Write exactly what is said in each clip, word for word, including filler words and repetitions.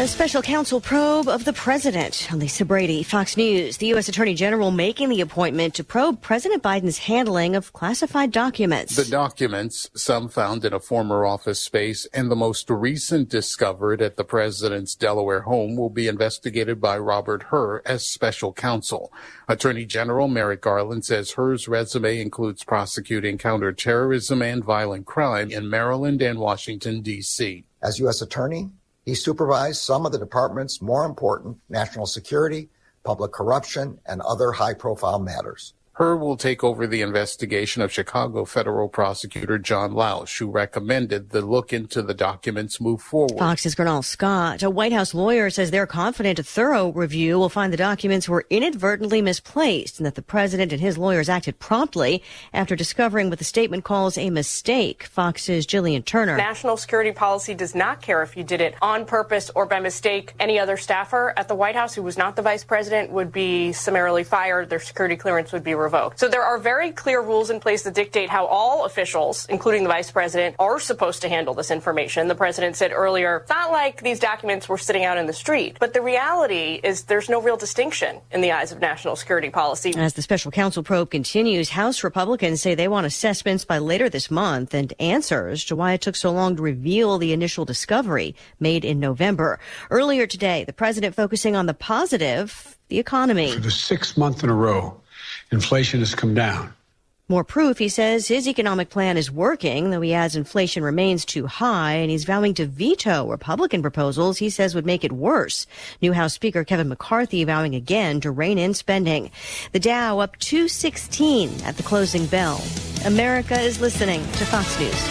A special counsel probe of the president. Lisa Brady, Fox News. The U S Attorney General making the appointment to probe President Biden's handling of classified documents. The documents, some found in a former office space and the most recent discovered at the president's Delaware home, will be investigated by Robert Hur as special counsel. Attorney General Merrick Garland says Hur's resume includes prosecuting counterterrorism and violent crime in Maryland and Washington, D C. As U S Attorney, he supervised some of the department's more important national security, public corruption, and other high-profile matters. Hur will take over the investigation of Chicago federal prosecutor John Lausch, who recommended the look into the documents move forward. Fox's Gernal Scott. A White House lawyer says they're confident a thorough review will find the documents were inadvertently misplaced and that the president and his lawyers acted promptly after discovering what the statement calls a mistake. Fox's Jillian Turner. National security policy does not care if you did it on purpose or by mistake. Any other staffer at the White House who was not the vice president would be summarily fired. Their security clearance would be revoked. So there are very clear rules in place that dictate how all officials, including the vice president, are supposed to handle this information. The president said earlier, it's not like these documents were sitting out in the street. But the reality is there's no real distinction in the eyes of national security policy. As the special counsel probe continues, House Republicans say they want assessments by later this month and answers to why it took so long to reveal the initial discovery made in November. Earlier today, the president focusing on the positive, the economy. For the sixth month in a row, inflation has come down. More proof, he says, his economic plan is working, though he adds inflation remains too high, and he's vowing to veto Republican proposals he says would make it worse. New House Speaker Kevin McCarthy vowing again to rein in spending. The Dow up two sixteen at the closing bell. America is listening to Fox News.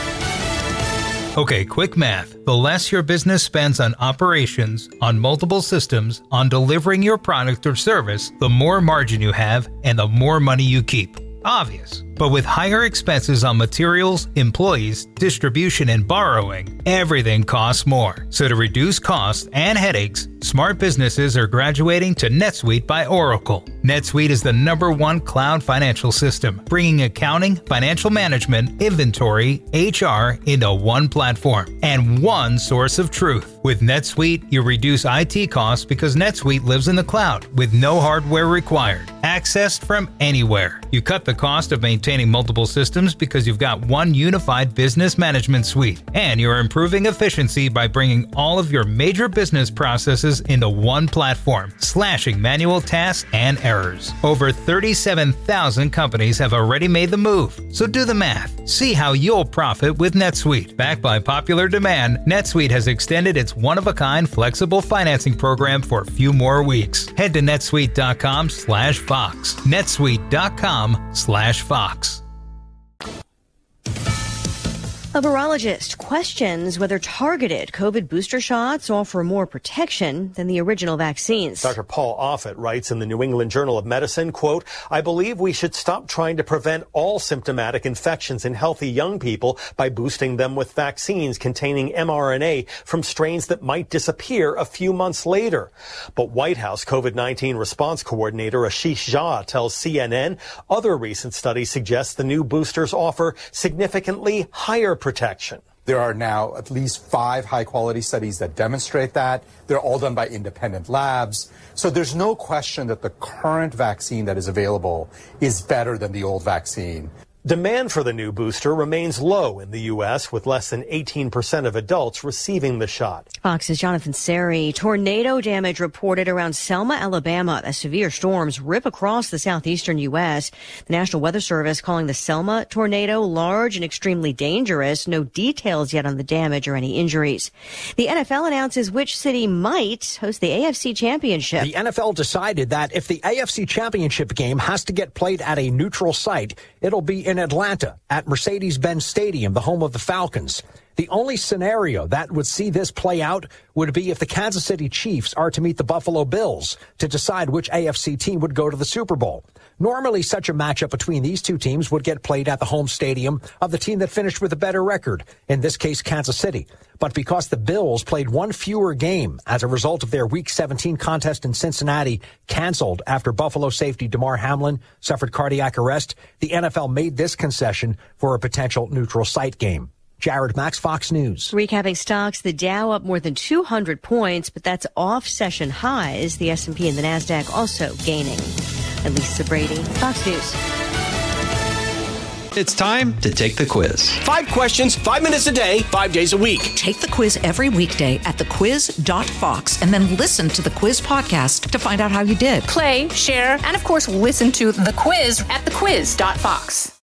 Okay, quick math. The less your business spends on operations, on multiple systems, on delivering your product or service, the more margin you have and the more money you keep. Obvious. But with higher expenses on materials, employees, distribution, and borrowing, everything costs more. So to reduce costs and headaches, smart businesses are graduating to NetSuite by Oracle. NetSuite is the number one cloud financial system, bringing accounting, financial management, inventory, H R into one platform and one source of truth. With NetSuite, you reduce I T costs because NetSuite lives in the cloud with no hardware required. Accessed from anywhere. You cut the cost of maintaining multiple systems because you've got one unified business management suite. And you're improving efficiency by bringing all of your major business processes into one platform, slashing manual tasks and errors. Over thirty-seven thousand companies have already made the move. So do the math. See how you'll profit with NetSuite. Backed by popular demand, NetSuite has extended its one-of-a-kind flexible financing program for a few more weeks. Head to netsuite.com slash Fox. netsuite.com slash Fox. A virologist questions whether targeted COVID booster shots offer more protection than the original vaccines. Doctor Paul Offit writes in the New England Journal of Medicine, quote, I believe we should stop trying to prevent all symptomatic infections in healthy young people by boosting them with vaccines containing mRNA from strains that might disappear a few months later. But White House COVID nineteen response coordinator Ashish Jha tells C N N other recent studies suggest the new boosters offer significantly higher protection. There are now at least five high-quality studies that demonstrate that. They're all done by independent labs. So there's no question that the current vaccine that is available is better than the old vaccine. Demand for the new booster remains low in the U S, with less than eighteen percent of adults receiving the shot. Fox's Jonathan Seri. Tornado damage reported around Selma, Alabama as severe storms rip across the southeastern U S. The National Weather Service calling the Selma tornado large and extremely dangerous. No details yet on the damage or any injuries. The N F L announces which city might host the A F C Championship. The N F L decided that if the A F C Championship game has to get played at a neutral site, it'll be in Atlanta at Mercedes-Benz Stadium, the home of the Falcons. The only scenario that would see this play out would be if the Kansas City Chiefs are to meet the Buffalo Bills to decide which A F C team would go to the Super Bowl. Normally, such a matchup between these two teams would get played at the home stadium of the team that finished with a better record, in this case, Kansas City. But because the Bills played one fewer game as a result of their Week seventeen contest in Cincinnati canceled after Buffalo safety Damar Hamlin suffered cardiac arrest, the N F L made this concession for a potential neutral site game. Jared Max, Fox News. Recapping stocks, the Dow up more than two hundred points, but that's off session highs. The S and P and the NASDAQ also gaining. And Lisa Brady, Fox News. It's time to take the quiz. Five questions, five minutes a day, five days a week. Take the quiz every weekday at the quiz dot fox and then listen to the quiz podcast to find out how you did. Play, share, and of course, listen to The Quiz at the quiz dot fox.